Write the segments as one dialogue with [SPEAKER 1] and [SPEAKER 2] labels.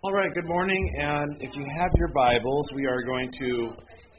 [SPEAKER 1] All right, good morning, and if you have your Bibles, we are going to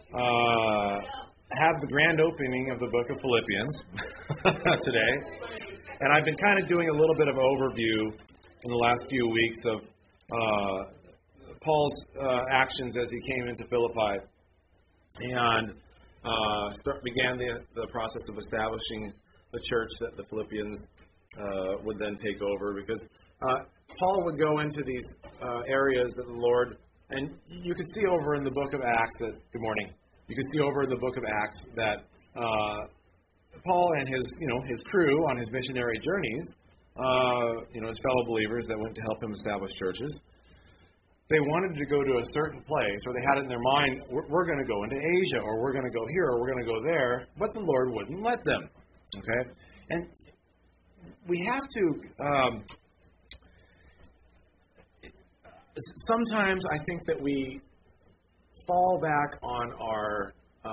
[SPEAKER 1] have the grand opening of the book of Philippians today. And I've been kind of doing a little bit of overview in the last few weeks of Paul's actions as he came into Philippi and began the process of establishing the church that the Philippians would then take over, because Paul would go into these areas that the Lord, and you can see over in the book of Acts that, good morning, you can see over in the book of Acts that Paul and his crew on his missionary journeys, his fellow believers that went to help him establish churches, they wanted to go to a certain place, or they had it in their mind, we're going to go into Asia, or we're going to go here, or we're going to go there, but the Lord wouldn't let them. Okay? And we have to... sometimes I think that we fall back on our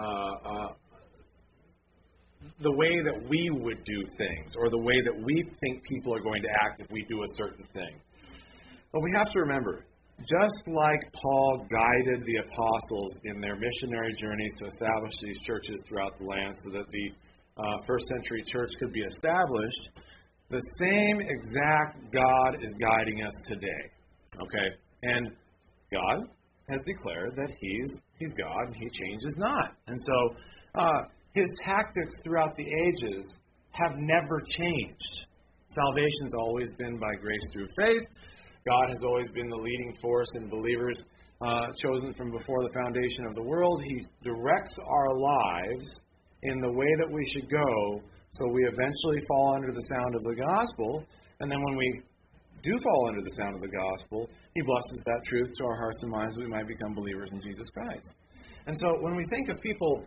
[SPEAKER 1] the way that we would do things, or the way that we think people are going to act if we do a certain thing. But we have to remember, just like Paul guided the apostles in their missionary journeys to establish these churches throughout the land so that the first century church could be established, the same exact God is guiding us today. Okay? And God has declared that He's God and He changes not. And so His tactics throughout the ages have never changed. Salvation's always been by grace through faith. God has always been the leading force in believers chosen from before the foundation of the world. He directs our lives in the way that we should go, so we eventually fall under the sound of the gospel. And then when we do fall under the sound of the gospel, He blesses that truth to our hearts and minds that we might become believers in Jesus Christ. And so when we think of people,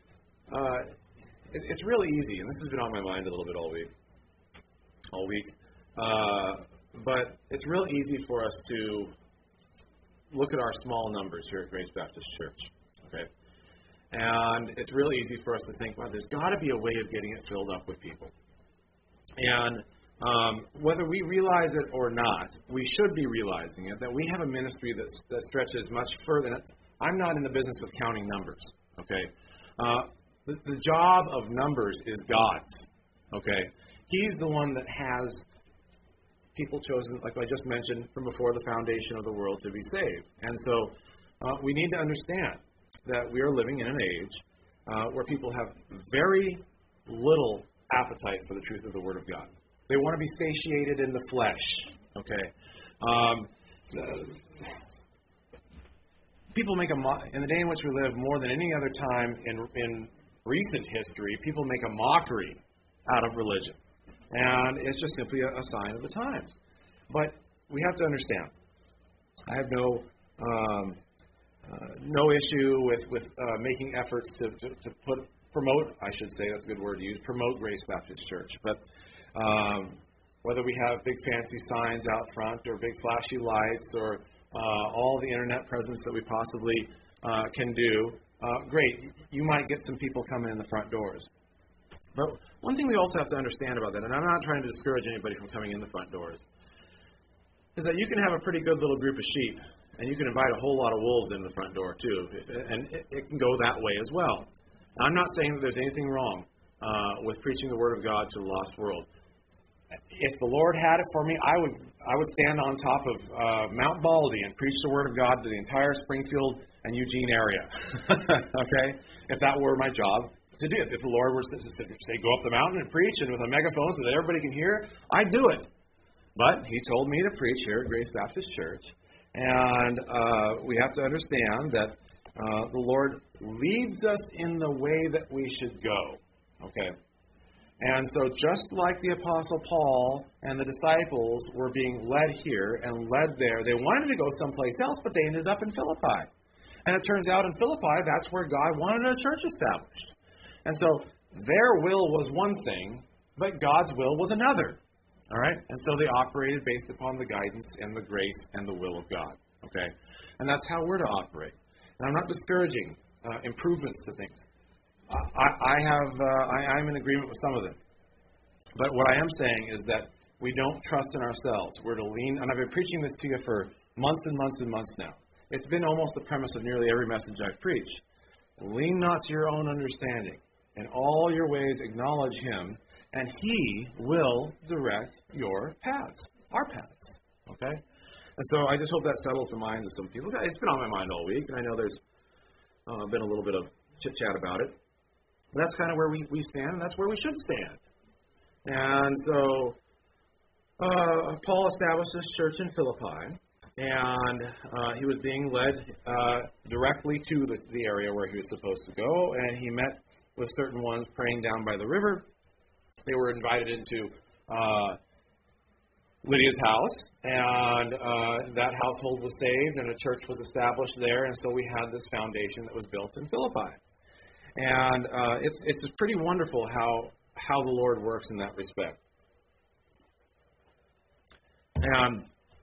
[SPEAKER 1] it's really easy, and this has been on my mind a little bit all week. But it's real easy for us to look at our small numbers here at Grace Baptist Church. Okay? And it's really easy for us to think, well, there's got to be a way of getting it filled up with people. And whether we realize it or not, we should be realizing it, that we have a ministry that stretches much further. I'm not in the business of counting numbers, okay? The job of numbers is God's, okay? He's the one that has people chosen, like I just mentioned, from before the foundation of the world to be saved. And so we need to understand that we are living in an age where people have very little appetite for the truth of the Word of God. They want to be satiated in the flesh, okay? People make in the day in which we live, more than any other time in recent history, people make a mockery out of religion. And it's just simply a sign of the times. But we have to understand, I have no issue with making efforts to promote, I should say, that's a good word to use, promote Grace Baptist Church. But whether we have big fancy signs out front, or big flashy lights, or all the internet presence that we possibly can do, great. You might get some people coming in the front doors. But one thing we also have to understand about that, and I'm not trying to discourage anybody from coming in the front doors, is that you can have a pretty good little group of sheep, and you can invite a whole lot of wolves in the front door too, and it can go that way as well. Now, I'm not saying that there's anything wrong with preaching the Word of God to the lost world. If the Lord had it for me, I would stand on top of Mount Baldy and preach the Word of God to the entire Springfield and Eugene area. Okay? If that were my job to do it. If the Lord were to say, go up the mountain and preach, and with a megaphone so that everybody can hear, I'd do it. But He told me to preach here at Grace Baptist Church. And we have to understand that the Lord leads us in the way that we should go. Okay? And so just like the Apostle Paul and the disciples were being led here and led there, they wanted to go someplace else, but they ended up in Philippi. And it turns out in Philippi, that's where God wanted a church established. And so their will was one thing, but God's will was another. All right? And so they operated based upon the guidance and the grace and the will of God. Okay? And that's how we're to operate. And I'm not discouraging improvements to things. I'm in agreement with some of them. But what I am saying is that We don't trust in ourselves. We're to lean, and I've been preaching this to you for months and months and months now. It's been almost the premise of nearly every message I've preached. Lean not to your own understanding. In all your ways acknowledge Him, and He will direct your paths, our paths. Okay? And so I just hope that settles the minds of some people. It's been on my mind all week, and I know there's been a little bit of chit-chat about it. But that's kind of where we stand, and that's where we should stand. And so Paul established this church in Philippi, and he was being led directly to the area where he was supposed to go, and he met with certain ones praying down by the river. They were invited into Lydia's house, and that household was saved, and a church was established there, and so we had this foundation that was built in Philippi. And it's pretty wonderful how the Lord works in that respect. And,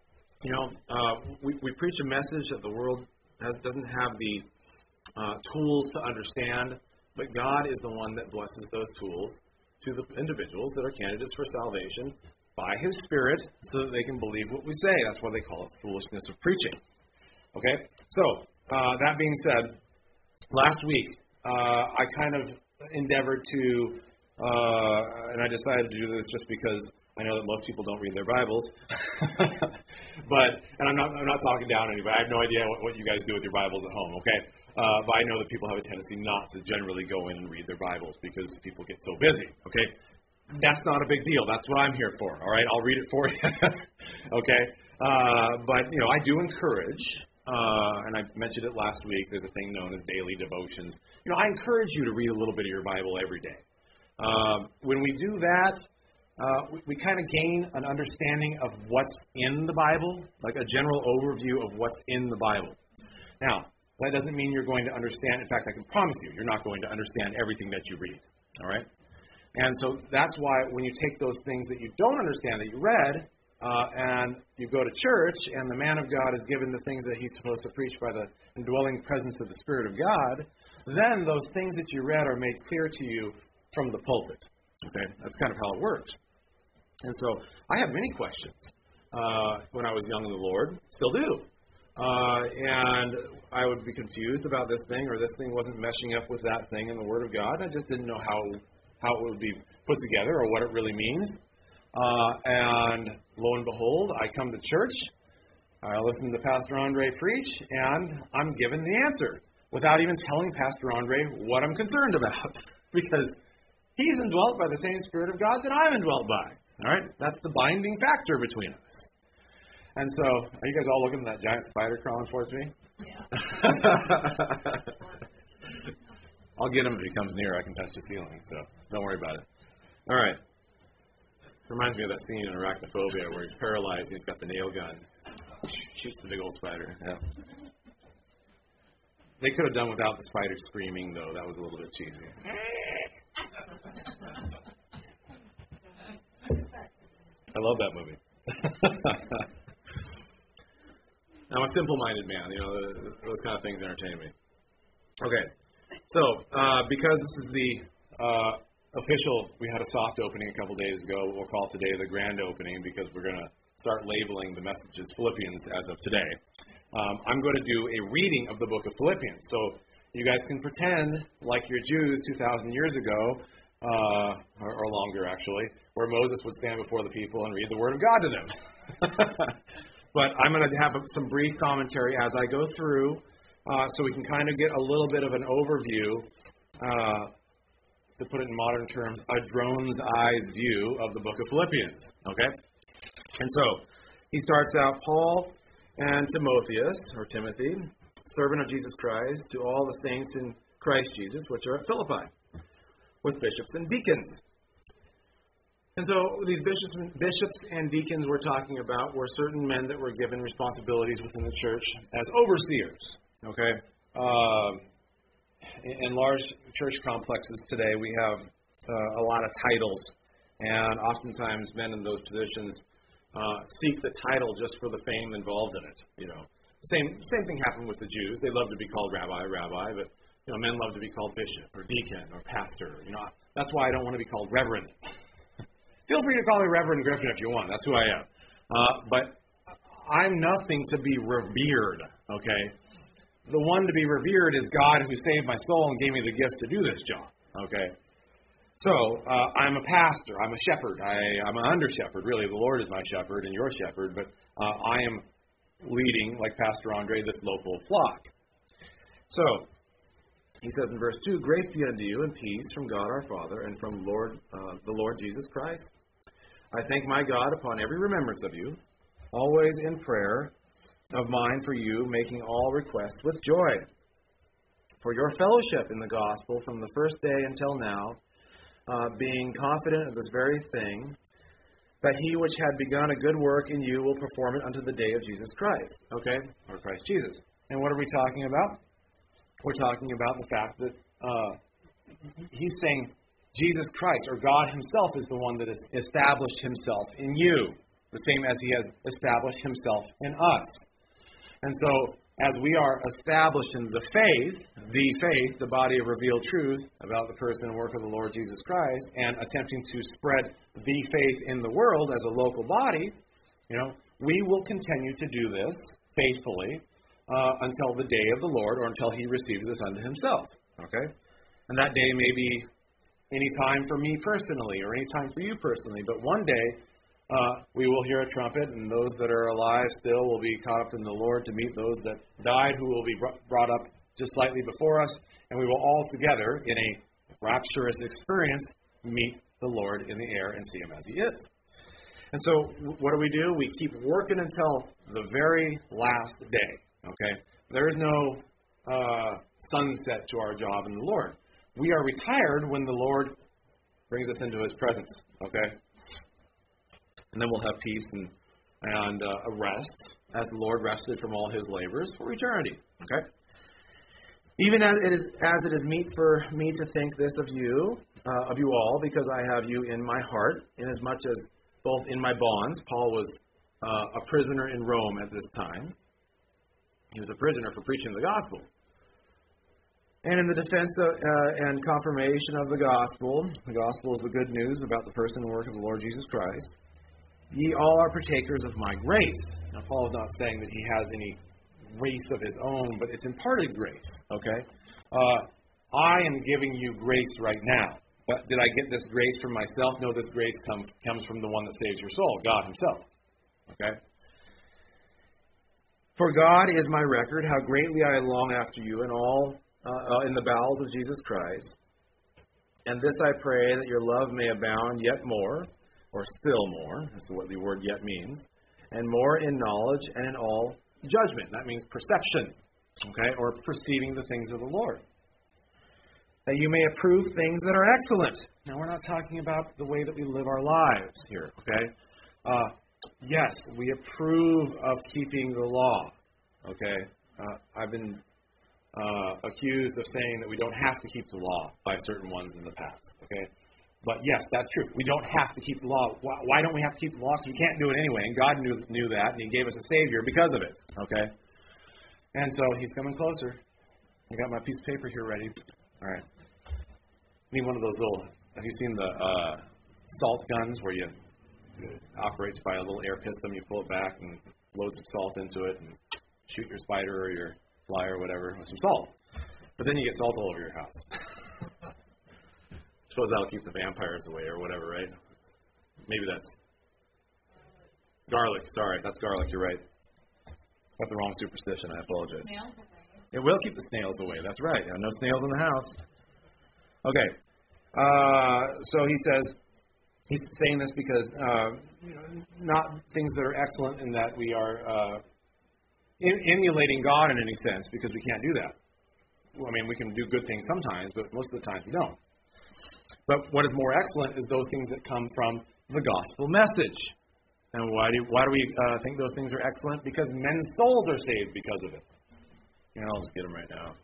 [SPEAKER 1] we preach a message that the world doesn't have the tools to understand, but God is the one that blesses those tools to the individuals that are candidates for salvation by His Spirit so that they can believe what we say. That's why they call it foolishness of preaching. Okay? So, that being said, last week I kind of endeavored to, and I decided to do this just because I know that most people don't read their Bibles, and I'm not talking down on anybody. I have no idea what you guys do with your Bibles at home, okay? But I know that people have a tendency not to generally go in and read their Bibles because people get so busy, okay? That's not a big deal. That's what I'm here for, all right? I'll read it for you, okay? But, I do encourage, and I mentioned it last week, there's a thing known as daily devotions. I encourage you to read a little bit of your Bible every day. When we do that, we kind of gain an understanding of what's in the Bible, like a general overview of what's in the Bible. Now, that doesn't mean you're going to understand. In fact, I can promise you're not going to understand everything that you read, all right? And so that's why when you take those things that you don't understand that you read, and you go to church, and the man of God is given the things that he's supposed to preach by the indwelling presence of the Spirit of God, then those things that you read are made clear to you from the pulpit. Okay? That's kind of how it works. And so I had many questions when I was young in the Lord, still do. And I would be confused about this thing, or this thing wasn't meshing up with that thing in the Word of God. I just didn't know how it would be put together or what it really means. And lo and behold, I come to church, I listen to Pastor Andre preach, and I'm given the answer without even telling Pastor Andre what I'm concerned about. Because he's indwelt by the same Spirit of God that I'm indwelt by. All right? That's the binding factor between us. And so, are you guys all looking at that giant spider crawling towards me? Yeah. I'll get him if he comes near. I can touch the ceiling, so don't worry about it. All right. Reminds me of that scene in Arachnophobia where he's paralyzed and he's got the nail gun. Shoots the big old spider. Yeah. They could have done without the spider screaming, though. That was a little bit cheesy. I love that movie. I'm a simple-minded man. Those kind of things entertain me. Okay. So, because this is the official, we had a soft opening a couple days ago. We'll call today the grand opening because we're going to start labeling the messages Philippians as of today. I'm going to do a reading of the book of Philippians. So you guys can pretend like you're Jews 2,000 years ago, or longer actually, where Moses would stand before the people and read the Word of God to them. But I'm going to have some brief commentary as I go through so we can kind of get a little bit of an overview, to put it in modern terms, a drone's eyes view of the book of Philippians. Okay? And so, he starts out, Paul and Timothy, servant of Jesus Christ, to all the saints in Christ Jesus, which are at Philippi, with bishops and deacons. And so these bishops and deacons we're talking about were certain men that were given responsibilities within the church as overseers. Okay? In large church complexes today, we have a lot of titles, and oftentimes men in those positions seek the title just for the fame involved in it. Same thing happened with the Jews. They love to be called rabbi, but men love to be called bishop or deacon or pastor. That's why I don't want to be called reverend. Feel free to call me Reverend Griffin if you want. That's who I am. But I'm nothing to be revered, okay? The one to be revered is God who saved my soul and gave me the gifts to do this job, okay? So, I'm a pastor. I'm a shepherd. I'm an under-shepherd, really. The Lord is my shepherd and your shepherd, but I am leading, like Pastor Andre, this local flock. So, he says in verse 2, grace be unto you and peace from God our Father and from the Lord Jesus Christ. I thank my God upon every remembrance of you, always in prayer of mine for you, making all requests with joy, for your fellowship in the gospel from the first day until now, being confident of this very thing, that he which had begun a good work in you will perform it unto the day of Jesus Christ. Okay? Or Christ Jesus. And what are we talking about? We're talking about the fact that he's saying Jesus Christ, or God himself, is the one that has established himself in you, the same as he has established himself in us. And so, as we are established in the faith, the body of revealed truth about the person and work of the Lord Jesus Christ, and attempting to spread the faith in the world as a local body, we will continue to do this faithfully until the day of the Lord, or until he receives us unto himself. Okay? And that day may be any time for me personally, or any time for you personally, but one day we will hear a trumpet, and those that are alive still will be caught up in the Lord to meet those that died, who will be brought up just slightly before us, and we will all together, in a rapturous experience, meet the Lord in the air and see him as he is. And so, what do? We keep working until the very last day. Okay? There is no sunset to our job in the Lord. We are retired when the Lord brings us into his presence. Okay? And then we'll have peace and a rest, as the Lord rested from all his labors for eternity. Okay? Even as it is meet for me to think this of you all, because I have you in my heart, inasmuch as both in my bonds, Paul was a prisoner in Rome at this time. He was a prisoner for preaching the gospel. And in the defense and confirmation of the gospel is the good news about the person and work of the Lord Jesus Christ. Ye all are partakers of my grace. Now, Paul is not saying that he has any grace of his own, but it's imparted grace, okay? I am giving you grace right now. But did I get this grace from myself? No, this grace comes from the one that saves your soul, God himself, okay? For God is my record, how greatly I long after you in the bowels of Jesus Christ. And this I pray, that your love may abound yet more, or still more, this is what the word yet means, and more in knowledge and in all judgment. That means perception, okay, or perceiving the things of the Lord. That you may approve things that are excellent. Now, we're not talking about the way that we live our lives here, okay? Yes, we approve of keeping the law, okay? I've been accused of saying that we don't have to keep the law by certain ones in the past, okay? But yes, that's true. We don't have to keep the law. Why don't we have to keep the law? Because we can't do it anyway, and God knew that, and he gave us a Savior because of it, okay? And so he's coming closer. I got my piece of paper here ready. All right. Need one of those little, have you seen the salt guns where it operates by a little air piston, you pull it back and load some salt into it and shoot your spider or your fly or whatever with some salt. But then you get salt all over your house. Suppose that'll keep the vampires away or whatever, right? Maybe that's garlic. Sorry, that's garlic. You're right. Got the wrong superstition. I apologize.
[SPEAKER 2] Snails away.
[SPEAKER 1] It will keep the snails away. That's right. No snails in the house. Okay. So he says, he's saying this because not things that are excellent in that we are emulating God in any sense, because we can't do that. Well, I mean, we can do good things sometimes, but most of the time we don't. But what is more excellent is those things that come from the gospel message. And why do we think those things are excellent? Because men's souls are saved because of it. I'll just get them right now.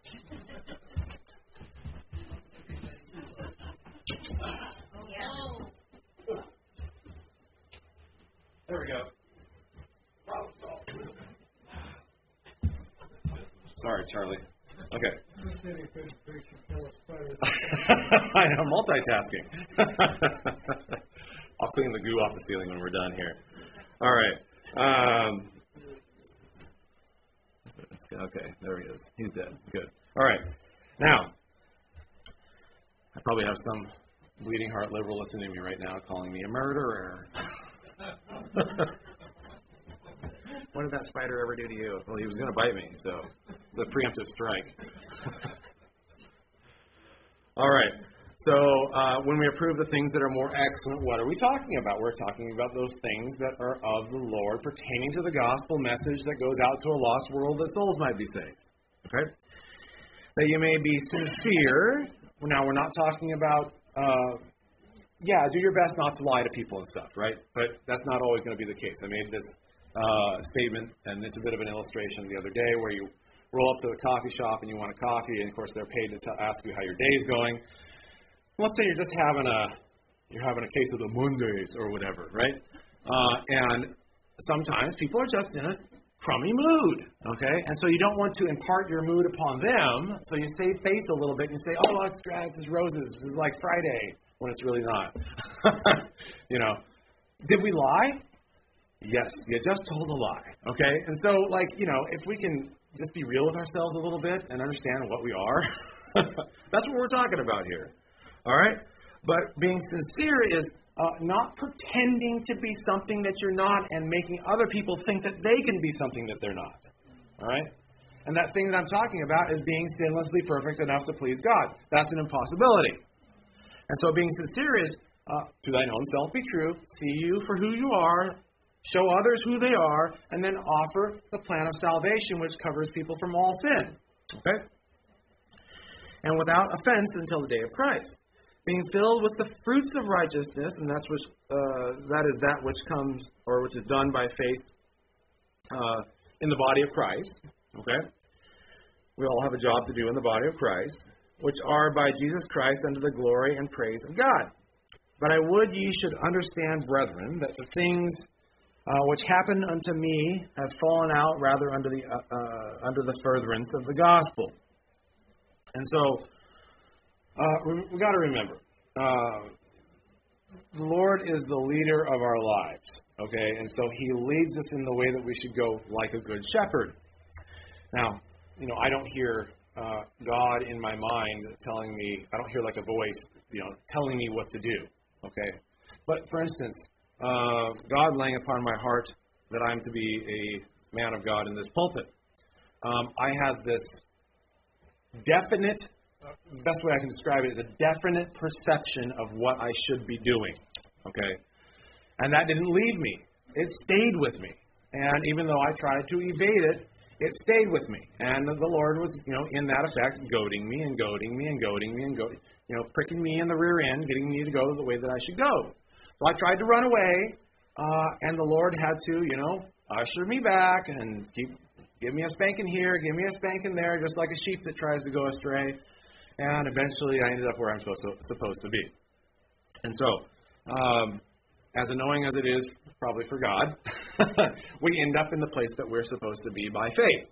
[SPEAKER 1] There we go. Problem solved. Sorry, Charlie. Okay. I am multitasking. I'll clean the goo off the ceiling when we're done here. All right. Okay, there he is. He's dead. Good. All right. Now, I probably have some bleeding heart liberal listening to me right now calling me a murderer. What did that spider ever do to you? Well, he was going to bite me, so it's a preemptive strike. All right. So when we approve the things that are more excellent, what are we talking about? We're talking about those things that are of the Lord, pertaining to the gospel message that goes out to a lost world that souls might be saved. Okay? That you may be sincere. Now, we're not talking about, do your best not to lie to people and stuff, right? But that's not always going to be the case. I made this statement, and it's a bit of an illustration the other day, where you roll up to the coffee shop and you want a coffee, and of course they're paid to ask you how your day's going. Let's say you're just having a case of the Mondays or whatever, right? And sometimes people are just in a crummy mood, okay? And so you don't want to impart your mood upon them, so you save face a little bit and you say, oh, it's grass, it's roses, this is like Friday, when it's really not. Did we lie? Yes, you just told a lie, okay? And so, if we can just be real with ourselves a little bit and understand what we are, that's what we're talking about here. All right? But being sincere is not pretending to be something that you're not and making other people think that they can be something that they're not. All right? And that thing that I'm talking about is being sinlessly perfect enough to please God. That's an impossibility. And so being sincere is, to thine own self be true, see you for who you are, show others who they are, and then offer the plan of salvation, which covers people from all sin. Okay? And without offense until the day of Christ. Being filled with the fruits of righteousness, and that is that which comes, or which is done by faith in the body of Christ. Okay? We all have a job to do in the body of Christ, which are by Jesus Christ unto the glory and praise of God. But I would ye should understand, brethren, that the things which happened unto me have fallen out rather under the furtherance of the gospel. And so, we got to remember, the Lord is the leader of our lives, okay? And so He leads us in the way that we should go like a good shepherd. Now, I don't hear God in my mind telling me, I don't hear like a voice, telling me what to do, okay? But, for instance, God laying upon my heart that I'm to be a man of God in this pulpit. I have this definite, the best way I can describe it is a definite perception of what I should be doing, okay? And that didn't leave me. It stayed with me. And even though I tried to evade it, it stayed with me. And the Lord was, in that effect, goading me and goading me and goading me and goading, pricking me in the rear end, getting me to go the way that I should go. So I tried to run away, and the Lord had to, usher me back and give me a spanking here, give me a spanking there, just like a sheep that tries to go astray. And eventually I ended up where I'm supposed to be. And so, as annoying as it is, probably for God, we end up in the place that we're supposed to be by faith.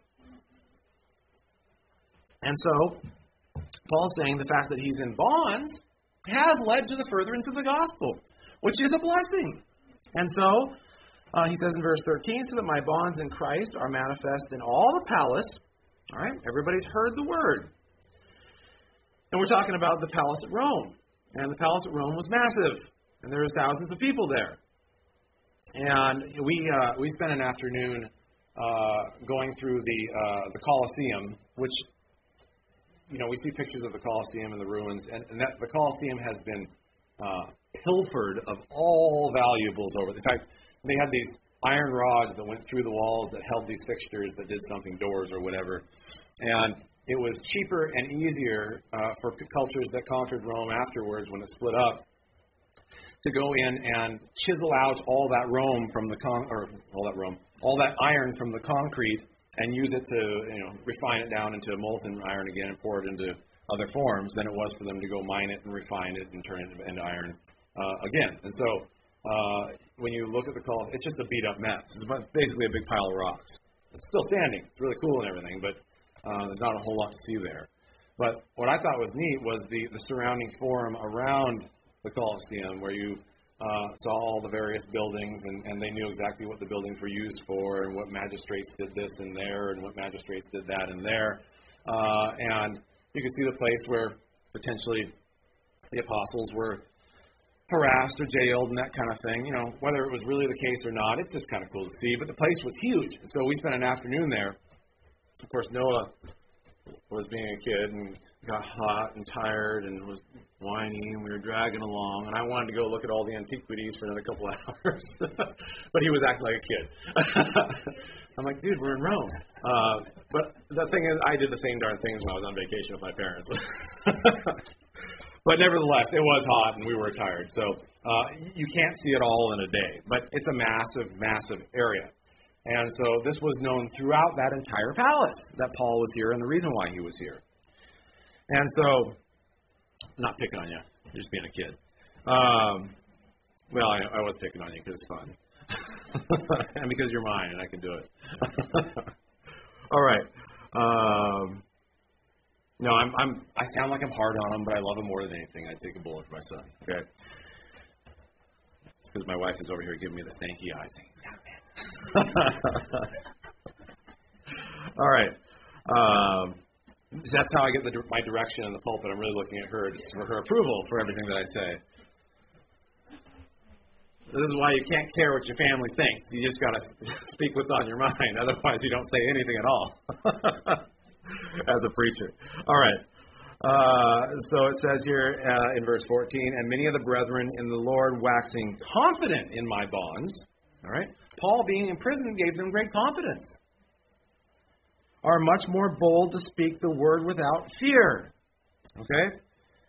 [SPEAKER 1] And so, Paul's saying the fact that he's in bonds has led to the furtherance of the gospel, which is a blessing. And so, he says in verse 13, so that my bonds in Christ are manifest in all the palace. All right, everybody's heard the word. And we're talking about the palace at Rome. And the palace at Rome was massive. And there was thousands of people there. And we spent an afternoon going through the Colosseum, which, we see pictures of the Colosseum and the ruins. And that the Colosseum has been pilfered of all valuables over. In fact, they had these iron rods that went through the walls that held these fixtures that did something, doors or whatever. And it was cheaper and easier for cultures that conquered Rome afterwards when it split up to go in and chisel out all that Rome from all that iron from the concrete and use it to refine it down into molten iron again and pour it into other forms than it was for them to go mine it and refine it and turn it into iron again. And so when you look at the Colosseum, it's just a beat-up mess. It's basically a big pile of rocks. It's still standing. It's really cool and everything, but there's not a whole lot to see there. But what I thought was neat was the surrounding forum around the Colosseum, where you saw all the various buildings, and they knew exactly what the buildings were used for, and what magistrates did this and there, and what magistrates did that and there. And you could see the place where potentially the apostles were harassed or jailed and that kind of thing. Whether it was really the case or not, it's just kind of cool to see. But the place was huge. So we spent an afternoon there. Of course, Noah was being a kid and got hot and tired and was whiny, and we were dragging along. And I wanted to go look at all the antiquities for another couple of hours. But he was acting like a kid. I'm like, dude, we're in Rome. But the thing is, I did the same darn things when I was on vacation with my parents. But nevertheless, it was hot and we were tired. So you can't see it all in a day. But it's a massive, massive area. And so this was known throughout that entire palace that Paul was here and the reason why he was here. And so, not picking on you. You're just being a kid. Well, I was picking on you because it's fun. And because you're mine and I can do it. All right. No, I sound like I'm hard on him, but I love him more than anything. I'd take a bullet for my son. Okay. It's because my wife is over here giving me the stanky eyes. All right. That's how I get my direction in the pulpit. I'm really looking at her for her approval for everything that I say. This is why you can't care what your family thinks. You just got to speak what's on your mind. Otherwise, you don't say anything at all. As a preacher. All right. So it says here in verse 14, and many of the brethren in the Lord waxing confident in my bonds. All right. Paul, being in prison, gave them great confidence. Are much more bold to speak the word without fear. Okay.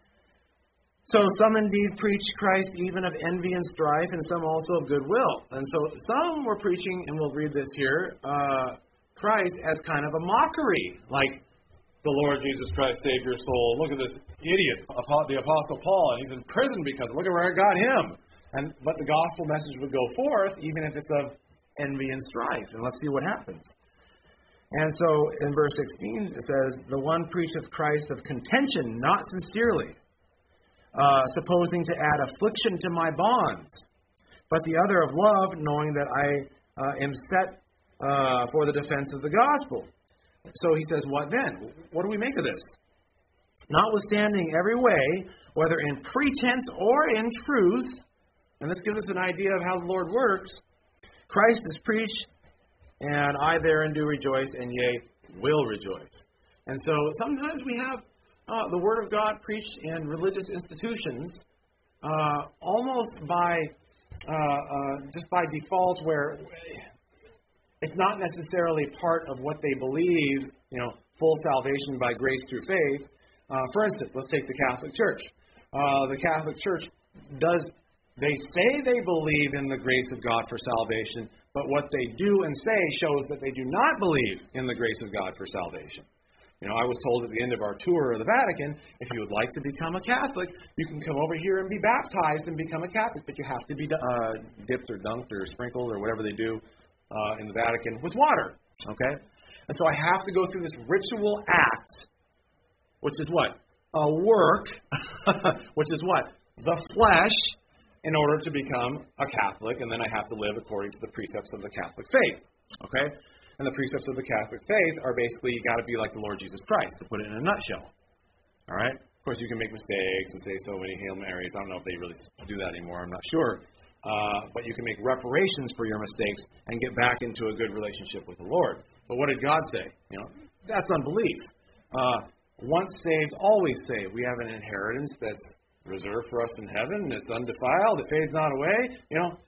[SPEAKER 1] So some indeed preach Christ even of envy and strife, and some also of goodwill. And so some were preaching, and we'll read this here, Christ as kind of a mockery, like the Lord Jesus Christ saved your soul. Look at this idiot, the Apostle Paul, and he's in prison because look at where I got him. But the gospel message would go forth, even if it's of envy and strife. And let's see what happens. And so in verse 16 it says, the one preacheth Christ of contention, not sincerely, supposing to add affliction to my bonds, but the other of love, knowing that I am set for the defense of the gospel. So he says, what then? What do we make of this? Notwithstanding every way, whether in pretense or in truth, and this gives us an idea of how the Lord works, Christ is preached, and I therein do rejoice, and yea, will rejoice. And so sometimes we have the Word of God preached in religious institutions almost by just by default, where it's not necessarily part of what they believe, full salvation by grace through faith. For instance, let's take the Catholic Church. The Catholic Church they say they believe in the grace of God for salvation, but what they do and say shows that they do not believe in the grace of God for salvation. I was told at the end of our tour of the Vatican, if you would like to become a Catholic, you can come over here and be baptized and become a Catholic, but you have to be dipped or dunked or sprinkled or whatever they do in the Vatican with water. Okay? And so I have to go through this ritual act, which is what? A work, which is what? The flesh, in order to become a Catholic, and then I have to live according to the precepts of the Catholic faith. Okay? And the precepts of the Catholic faith are basically, you got to be like the Lord Jesus Christ, to put it in a nutshell. All right? Of course, you can make mistakes and say so many Hail Marys. I don't know if they really do that anymore. I'm not sure. But you can make reparations for your mistakes and get back into a good relationship with the Lord. But what did God say? That's unbelief. Once saved, always saved. We have an inheritance that's reserved for us in heaven. It's undefiled. It fades not away.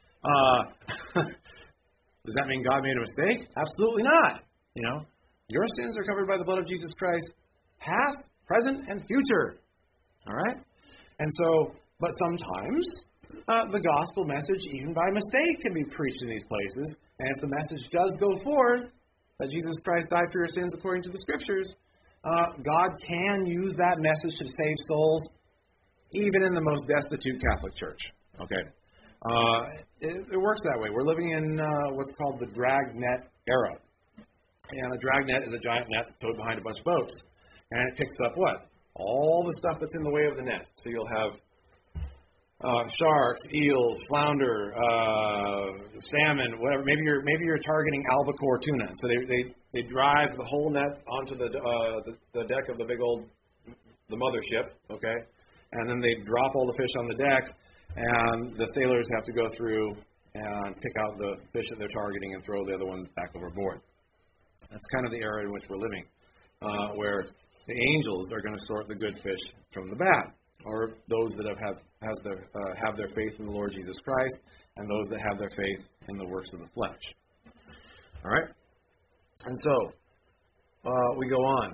[SPEAKER 1] Does that mean God made a mistake? Absolutely not. Your sins are covered by the blood of Jesus Christ, past, present, and future. All right? And so, but sometimes the gospel message, even by mistake, can be preached in these places. And if the message does go forth, that Jesus Christ died for your sins according to the Scriptures, God can use that message to save souls, even in the most destitute Catholic Church. Okay? It works that way. We're living in what's called the dragnet era. And a dragnet is a giant net that's towed behind a bunch of boats. And it picks up what? All the stuff that's in the way of the net. So you'll have sharks, eels, flounder, salmon, whatever. Maybe you're targeting albacore tuna. So they drive the whole net onto the deck of the mothership, okay, and then they drop all the fish on the deck, and the sailors have to go through and pick out the fish that they're targeting and throw the other ones back overboard. That's kind of the era in which we're living, where the angels are going to sort the good fish from the bad, or those that have their faith in the Lord Jesus Christ, and those that have their faith in the works of the flesh. All right? And so, we go on.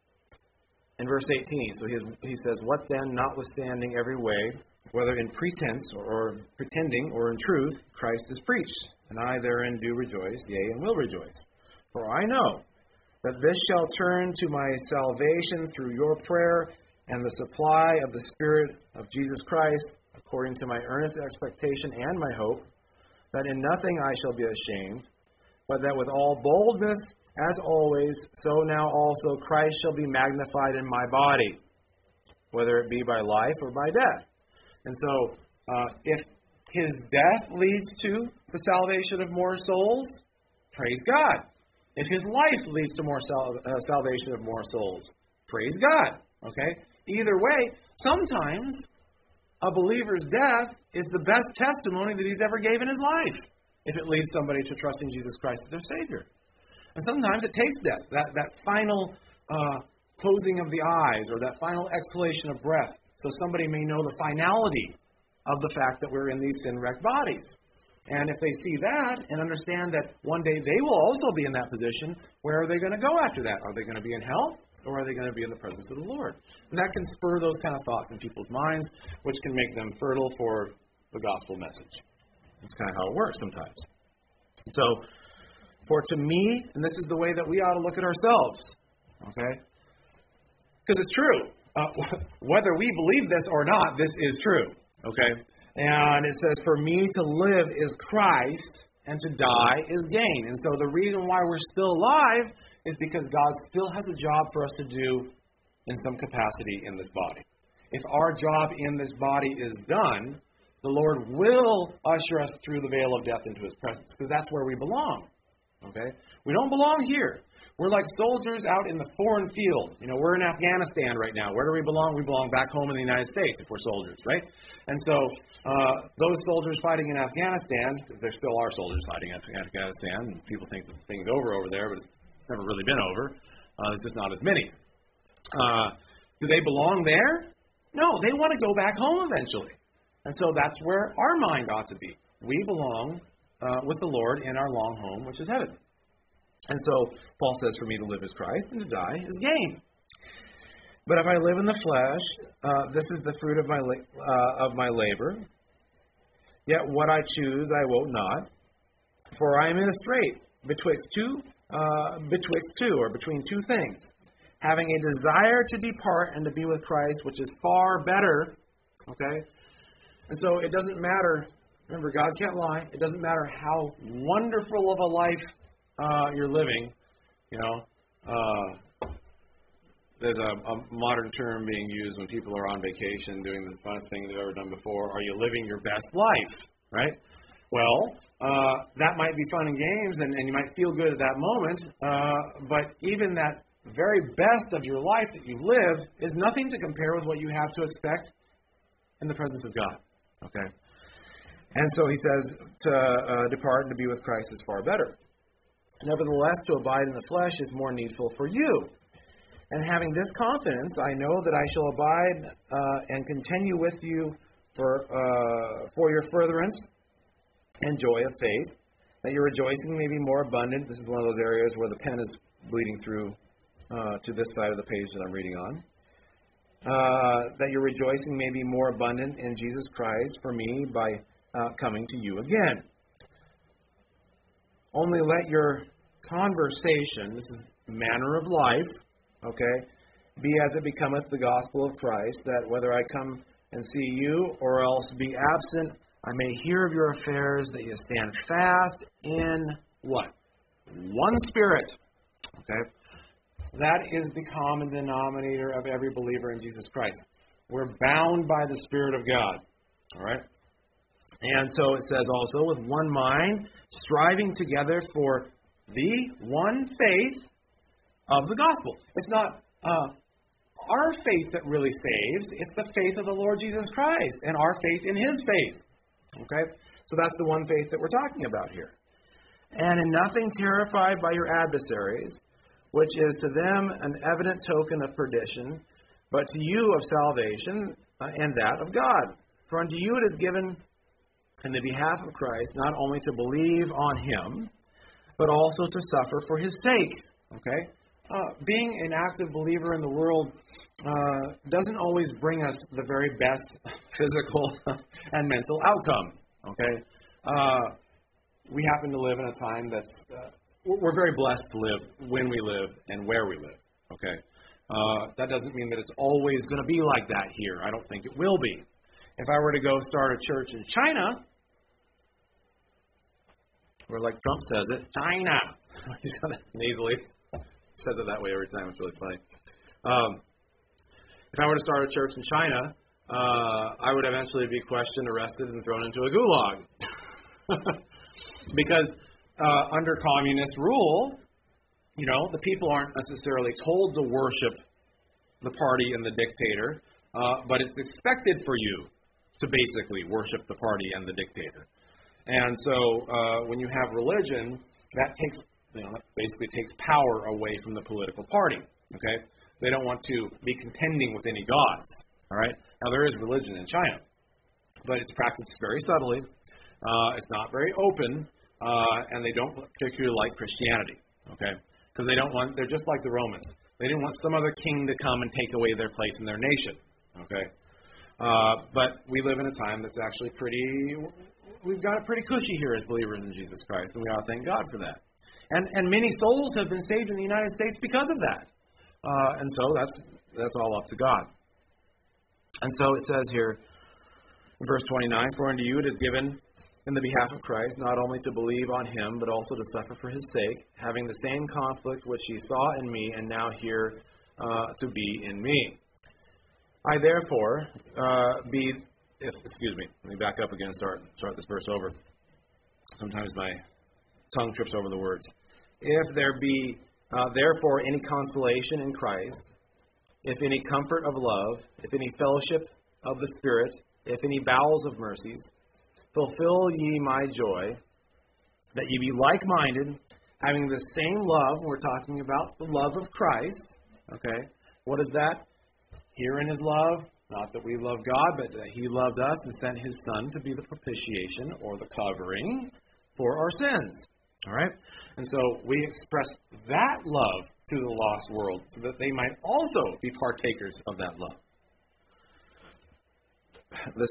[SPEAKER 1] In verse 18, so he says, "What then, notwithstanding every way, whether in pretense or pretending or in truth, Christ is preached, and I therein do rejoice, yea, and will rejoice. For I know that this shall turn to my salvation through your prayer and the supply of the Spirit of Jesus Christ, according to my earnest expectation and my hope, that in nothing I shall be ashamed, but that with all boldness, as always, so now also Christ shall be magnified in my body, whether it be by life or by death." And so, if his death leads to the salvation of more souls, praise God. If his life leads to more salvation of more souls, praise God. Okay? Either way, sometimes a believer's death is the best testimony that he's ever gave in his life, if it leads somebody to trusting Jesus Christ as their Savior. And sometimes it takes death, that final closing of the eyes, or that final exhalation of breath, so somebody may know the finality of the fact that we're in these sin-wrecked bodies. And if they see that and understand that one day they will also be in that position, where are they going to go after that? Are they going to be in hell, or are they going to be in the presence of the Lord? And that can spur those kind of thoughts in people's minds, which can make them fertile for the gospel message. That's kind of how it works sometimes. And so, for to me, and this is the way that we ought to look at ourselves, okay? Because it's true. Whether we believe this or not, this is true, okay? And it says, "For me to live is Christ, and to die is gain." And so the reason why we're still alive is because God still has a job for us to do in some capacity in this body. If our job in this body is done, the Lord will usher us through the veil of death into His presence, because that's where we belong. Okay? We don't belong here. We're like soldiers out in the foreign field. You know, we're in Afghanistan right now. Where do we belong? We belong back home in the United States if we're soldiers, right? And so those soldiers fighting in Afghanistan, there still are soldiers fighting in Afghanistan, and people think the thing's over there, but it's never really been over. There's just not as many. Do they belong there? No, they want to go back home eventually. And so that's where our mind ought to be. We belong with the Lord in our long home, which is heaven. And so Paul says, "For me to live is Christ, and to die is gain. But if I live in the flesh, this is the fruit of my labor. Yet what I choose I wot not, for I am in a strait betwixt two, or between two things, having a desire to depart and to be with Christ, which is far better." Okay, and so it doesn't matter. Remember, God can't lie. It doesn't matter how wonderful of a life you're living. You know, there's a modern term being used when people are on vacation doing the funnest thing they've ever done before. Are you living your best life? Right? Well, that might be fun and games, and you might feel good at that moment, but even that very best of your life that you live is nothing to compare with what you have to expect in the presence of God. Okay? And so he says to depart and to be with Christ is far better. Nevertheless, to abide in the flesh is more needful for you. And having this confidence, I know that I shall abide and continue with you for your furtherance and joy of faith, that your rejoicing may be more abundant. This is one of those areas where the pen is bleeding through to this side of the page that I'm reading on. That your rejoicing may be more abundant in Jesus Christ for me by coming to you again. Only let your conversation, this is manner of life, okay, be as it becometh the gospel of Christ, that whether I come and see you or else be absent, I may hear of your affairs, that you stand fast in what? One Spirit. Okay? That is the common denominator of every believer in Jesus Christ. We're bound by the Spirit of God.
[SPEAKER 2] All right? And so it says also, with one mind, striving together for the one faith of the gospel. It's not our faith that really saves. It's the faith of the Lord Jesus Christ and our faith in His faith. Okay? So that's the one faith that we're talking about here. And in nothing terrified by your adversaries, which is to them an evident token of perdition, but to you of salvation, and that of God. For unto you it is given in the behalf of Christ not only to believe on Him, but also to suffer for His sake. Okay? Being an active believer in the world doesn't always bring us the very best physical and mental outcome. Okay? We happen to live in a time that's... we're very blessed to live when we live and where we live. Okay? That doesn't mean that it's always going to be like that here. I don't think it will be. If I were to go start a church in China, or like Trump says it, China. He's got it nasally. Says it that way every time. It's really funny. If I were to start a church in China, I would eventually be questioned, arrested, and thrown into a gulag. Because under communist rule, the people aren't necessarily told to worship the party and the dictator, but it's expected for you to basically worship the party and the dictator. And so when you have religion, that takes, that basically takes power away from the political party. Okay? They don't want to be contending with any gods. All right? Now, there is religion in China, but it's practiced very subtly. It's not very open, and they don't particularly like Christianity. Okay? Because they're just like the Romans. They didn't want some other king to come and take away their place in their nation. Okay? But we live in a time that's actually we've got it pretty cushy here as believers in Jesus Christ, and we ought to thank God for that. And many souls have been saved in the United States because of that. And so that's all up to God. And so it says here in verse 29, for unto you it is given in the behalf of Christ not only to believe on Him, but also to suffer for His sake, having the same conflict which ye saw in me, and now hear to be in me. I therefore let me back up again and start this verse over. Sometimes my tongue trips over the words. If there be therefore any consolation in Christ, if any comfort of love, if any fellowship of the Spirit, if any bowels of mercies, fulfill ye my joy, that ye be like-minded, having the same love. We're talking about the love of Christ. Okay? What is that? Herein is love, not that we love God, but that He loved us and sent His Son to be the propitiation or the covering for our sins. All right? And so we express that love to the lost world so that they might also be partakers of that love. This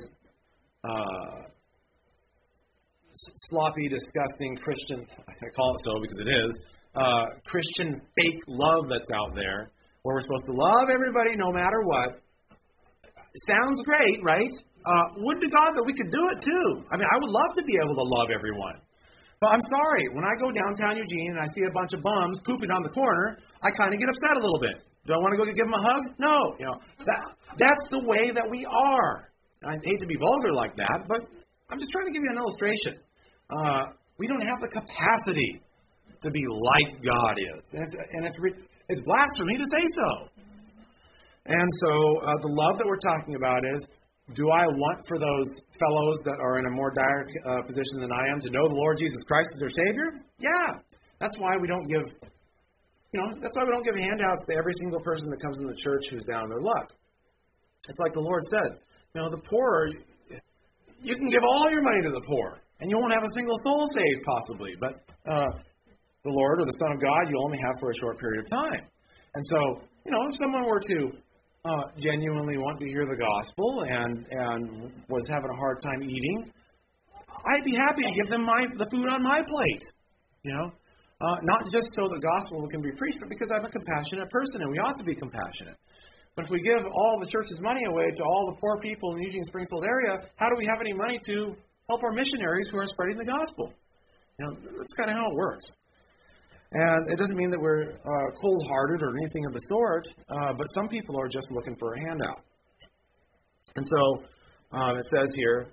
[SPEAKER 2] sloppy, disgusting Christian, I call it so because it is, Christian fake love that's out there, where we're supposed to love everybody no matter what. Sounds great, right? Would to God that we could do it too. I mean, I would love to be able to love everyone. But I'm sorry, when I go downtown Eugene and I see a bunch of bums pooping on the corner, I kind of get upset a little bit. Do I want to go give them a hug? No. That's the way that we are. I hate to be vulgar like that, but I'm just trying to give you an illustration. We don't have the capacity to be like God is. And it's blasphemy to say so. And so the love that we're talking about is, do I want for those fellows that are in a more dire position than I am to know the Lord Jesus Christ as their Savior? Yeah. That's why we don't give, handouts to every single person that comes in the church who's down on their luck. It's like the Lord said, the poor, you can give all your money to the poor, and you won't have a single soul saved possibly. But the Lord or the Son of God, you only have for a short period of time. And so, if someone were to genuinely want to hear the gospel and was having a hard time eating, I'd be happy to give them the food on my plate. Not just so the gospel can be preached, but because I'm a compassionate person, and we ought to be compassionate. But if we give all the church's money away to all the poor people in the Eugene Springfield area, how do we have any money to help our missionaries who are spreading the gospel? That's kind of how it works. And it doesn't mean that we're cold-hearted or anything of the sort, but some people are just looking for a handout. And so It says here,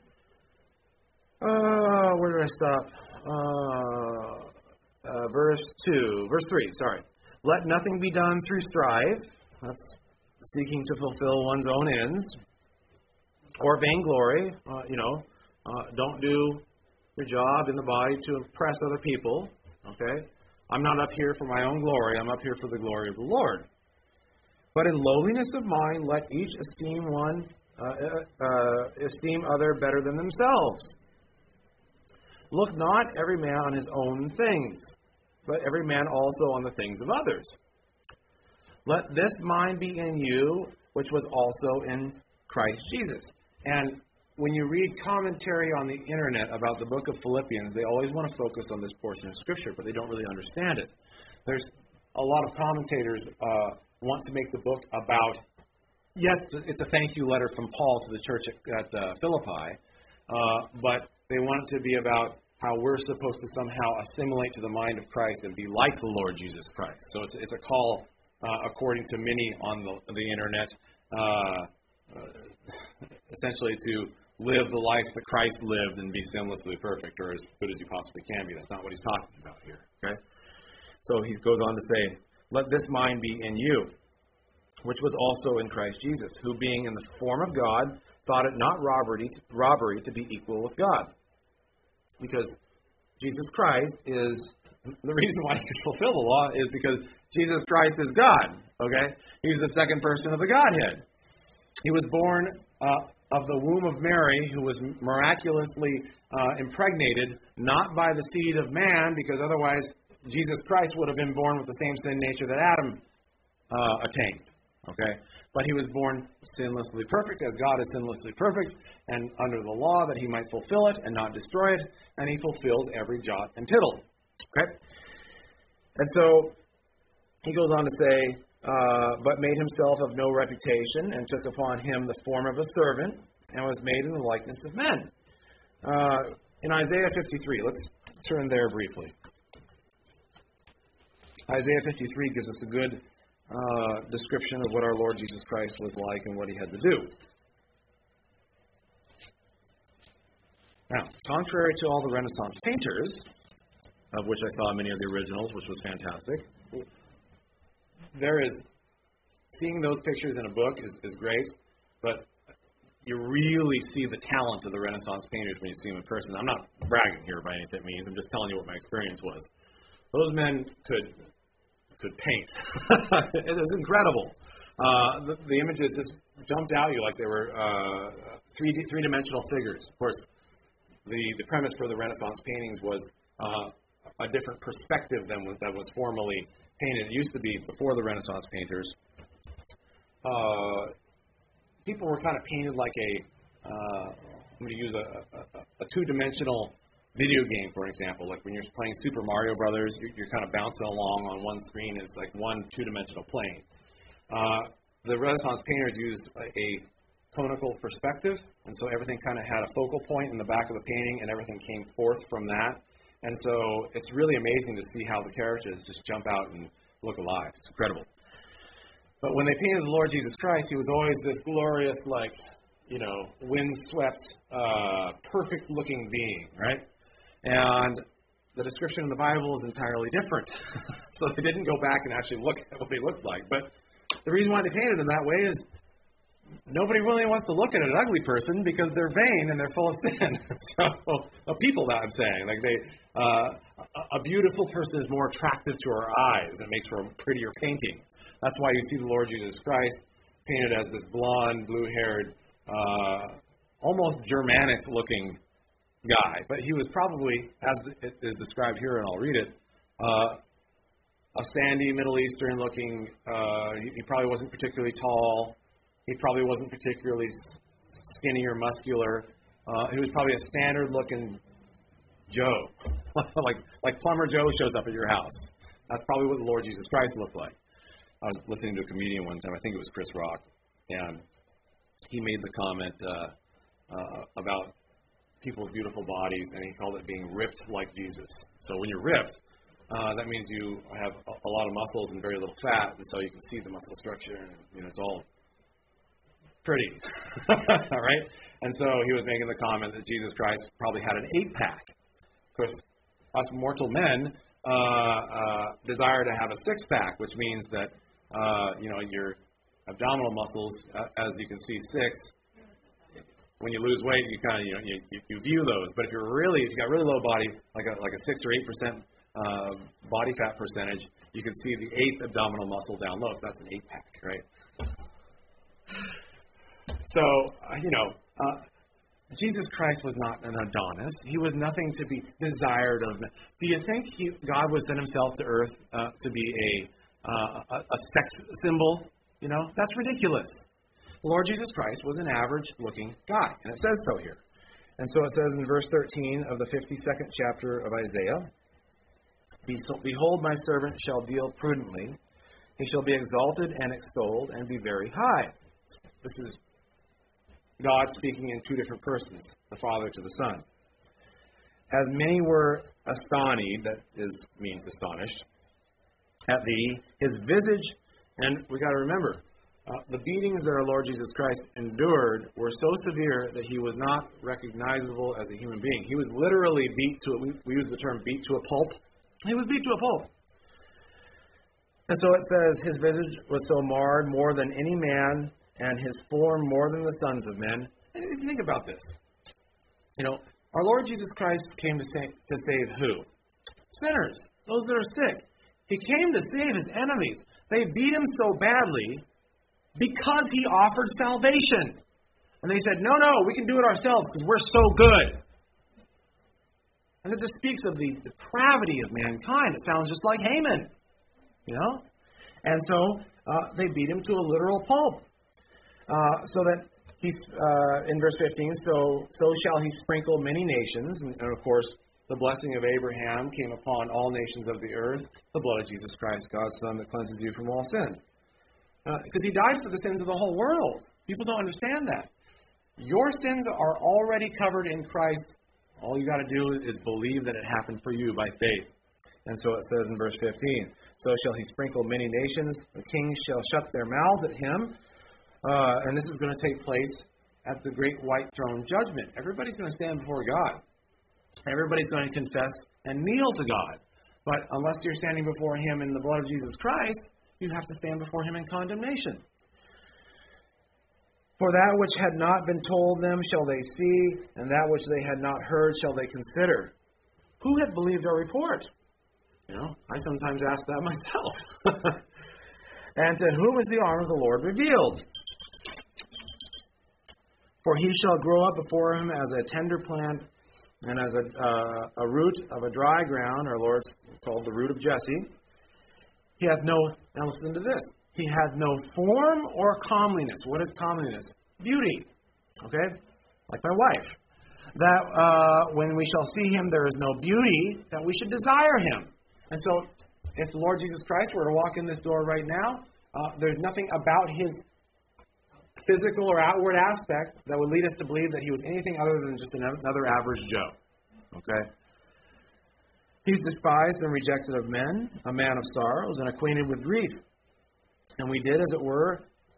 [SPEAKER 2] where did I stop? Verse 3, sorry. Let nothing be done through strife, that's seeking to fulfill one's own ends, or vainglory, don't do your job in the body to impress other people, okay? I'm not up here for my own glory, I'm up here for the glory of the Lord. But in lowliness of mind, let each esteem other better than themselves. Look not every man on his own things, but every man also on the things of others. Let this mind be in you, which was also in Christ Jesus. And when you read commentary on the internet about the book of Philippians, they always want to focus on this portion of Scripture, but they don't really understand it. There's a lot of commentators want to make the book about, yes, it's a thank you letter from Paul to the church at Philippi, but they want it to be about how we're supposed to somehow assimilate to the mind of Christ and be like the Lord Jesus Christ. So it's a call, according to many on the internet, essentially to live the life that Christ lived and be sinlessly perfect, or as good as you possibly can be. That's not what he's talking about here. Okay? So he goes on to say, let this mind be in you, which was also in Christ Jesus, who being in the form of God, thought it not robbery to be equal with God. Because Jesus Christ is, the reason why he could fulfill the law is because Jesus Christ is God. Okay? He's the second person of the Godhead. He was born of the womb of Mary, who was miraculously impregnated, not by the seed of man, because otherwise Jesus Christ would have been born with the same sin nature that Adam attained. Okay? But he was born sinlessly perfect, as God is sinlessly perfect, and under the law that he might fulfill it and not destroy it, and he fulfilled every jot and tittle. Okay? And so he goes on to say, but made himself of no reputation, and took upon him the form of a servant, and was made in the likeness of men. In Isaiah 53, let's turn there briefly. Isaiah 53 gives us a good description of what our Lord Jesus Christ was like and what he had to do. Now, contrary to all the Renaissance painters, of which I saw many of the originals, which was fantastic, there is, seeing those pictures in a book is great, but you really see the talent of the Renaissance painters when you see them in person. I'm not bragging here by any means, I'm just telling you what my experience was. Those men could paint. It was incredible. The images just jumped out at you like they were three-dimensional figures. Of course, the premise for the Renaissance paintings was a different perspective than that was formerly painted. It used to be, before the Renaissance painters, people were kind of painted like I'm going to use a two-dimensional video game, for example. Like when you're playing Super Mario Brothers, you're kind of bouncing along on one screen, and it's like one two-dimensional plane. The Renaissance painters used a conical perspective, and so everything kind of had a focal point in the back of the painting, and everything came forth from that. And so it's really amazing to see how the characters just jump out and look alive. It's incredible. But when they painted the Lord Jesus Christ, he was always this glorious, windswept, perfect-looking being, right? And the description in the Bible is entirely different. So they didn't go back and actually look at what they looked like. But the reason why they painted them that way is nobody really wants to look at an ugly person because they're vain and they're full of sin. So, people that I'm saying, a beautiful person is more attractive to our eyes. It makes for a prettier painting. That's why you see the Lord Jesus Christ painted as this blonde, blue-haired, almost Germanic-looking guy. But he was probably, as it is described here, and I'll read it, a sandy, Middle Eastern-looking, he probably wasn't particularly tall. He probably wasn't particularly skinny or muscular. He was probably a standard-looking Joe, like Plumber Joe shows up at your house. That's probably what the Lord Jesus Christ looked like. I was listening to a comedian one time, I think it was Chris Rock, and he made the comment about people's beautiful bodies, and he called it being ripped like Jesus. So when you're ripped, that means you have a lot of muscles and very little fat, and so you can see the muscle structure, and it's all pretty. All right? And so he was making the comment that Jesus Christ probably had an 8-pack. Of course, us mortal men desire to have a 6-pack, which means that, your abdominal muscles, as you can see, 6, when you lose weight, you kind of, you view those. But if you've got really low body, like a 6 or 8% body fat percentage, you can see the 8th abdominal muscle down low. So that's an 8-pack, right? So, Jesus Christ was not an Adonis. He was nothing to be desired of. Do you think God would send himself to earth to be a sex symbol? That's ridiculous. The Lord Jesus Christ was an average-looking guy, and it says so here. And so it says in verse 13 of the 52nd chapter of Isaiah, Behold, my servant shall deal prudently. He shall be exalted and extolled and be very high. This is God speaking in two different persons, the Father to the Son. As many were astonished, that means astonished, at his visage, and we got to remember, the beatings that our Lord Jesus Christ endured were so severe that he was not recognizable as a human being. He was literally beat to, we use the term beat to a pulp. He was beat to a pulp. And so it says, his visage was so marred more than any man, and his form more than the sons of men. And if you think about this, our Lord Jesus Christ came to save who? Sinners, those that are sick. He came to save his enemies. They beat him so badly because he offered salvation. And they said, no, we can do it ourselves because we're so good. And it just speaks of the depravity of mankind. It sounds just like Haman, And so they beat him to a literal pulp. So that he's in verse 15, so shall he sprinkle many nations. And of course, the blessing of Abraham came upon all nations of the earth, the blood of Jesus Christ, God's Son, that cleanses you from all sin. Because he died for the sins of the whole world. People don't understand that. Your sins are already covered in Christ. All you got to do is believe that it happened for you by faith. And so it says in verse 15, so shall he sprinkle many nations. The kings shall shut their mouths at him. And this is going to take place at the great white throne judgment. Everybody's going to stand before God. Everybody's going to confess and kneel to God. But unless you're standing before him in the blood of Jesus Christ, you have to stand before him in condemnation. For that which had not been told them shall they see, and that which they had not heard shall they consider. Who had believed our report? I sometimes ask that myself. And to whom is the arm of the Lord revealed? For he shall grow up before him as a tender plant, and as a root of a dry ground. Our Lord's called the root of Jesse. He hath no, now listen to this, he hath no form or comeliness. What is comeliness? Beauty. Okay? Like my wife. That when we shall see him, there is no beauty, that we should desire him. And so, if the Lord Jesus Christ were to walk in this door right now, there's nothing about his physical or outward aspect that would lead us to believe that he was anything other than just another average Joe. Okay? He's despised and rejected of men, a man of sorrows, and acquainted with grief. And we did, as it were,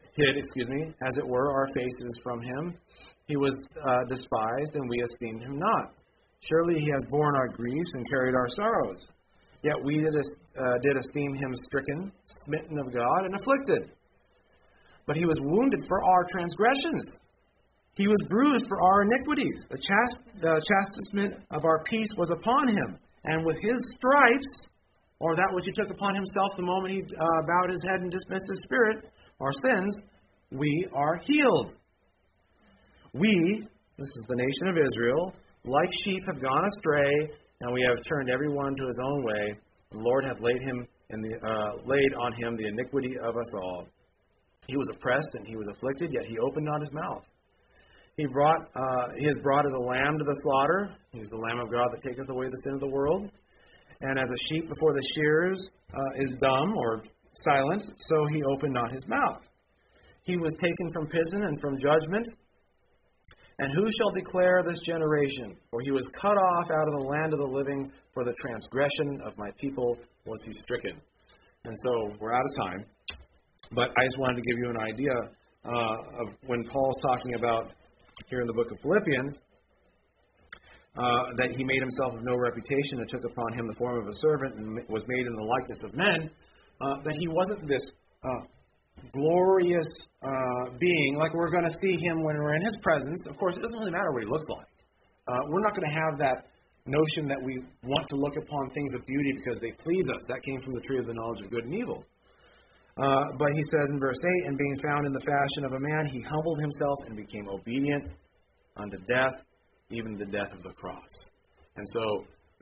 [SPEAKER 2] our faces from him. He was despised, and we esteemed him not. Surely he has borne our griefs and carried our sorrows. Yet we did esteem him stricken, smitten of God, and afflicted. But he was wounded for our transgressions. He was bruised for our iniquities. The chastisement of our peace was upon him. And with his stripes, or that which he took upon himself the moment he bowed his head and dismissed his spirit, our sins, we are healed. We, this is the nation of Israel, like sheep have gone astray, and we have turned every one to his own way. The Lord hath laid on him the iniquity of us all. He was oppressed and he was afflicted, yet he opened not his mouth. He has brought as a lamb to the slaughter. He is the Lamb of God that taketh away the sin of the world. And as a sheep before the shearers is dumb or silent, so he opened not his mouth. He was taken from prison and from judgment. And who shall declare this generation? For he was cut off out of the land of the living. For the transgression of my people was he stricken. And so we're out of time. But I just wanted to give you an idea of when Paul's talking about here in the book of Philippians, that he made himself of no reputation and took upon him the form of a servant and was made in the likeness of men, that he wasn't this glorious being like we're going to see him when we're in his presence. Of course, it doesn't really matter what he looks like. We're not going to have that notion that we want to look upon things of beauty because they please us. That came from the tree of the knowledge of good and evil. But he says in verse 8, and being found in the fashion of a man, he humbled himself and became obedient unto death, even the death of the cross. And so,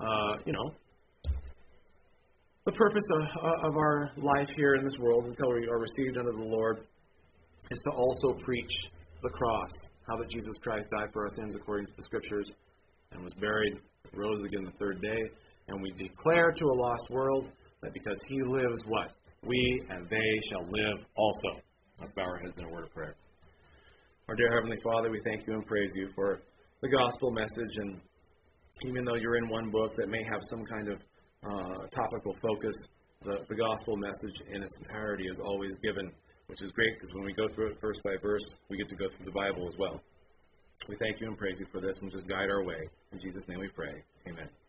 [SPEAKER 2] the purpose of our life here in this world until we are received unto the Lord is to also preach the cross, how that Jesus Christ died for our sins according to the Scriptures and was buried, rose again the third day, and we declare to a lost world that because he lives, what? We and they shall live also. Let's bow our heads in a word of prayer. Our dear Heavenly Father, we thank you and praise you for the gospel message, and even though you're in one book that may have some kind of topical focus, the gospel message in its entirety is always given, which is great because when we go through it verse by verse, we get to go through the Bible as well. We thank you and praise you for this, and just guide our way. In Jesus' name we pray. Amen.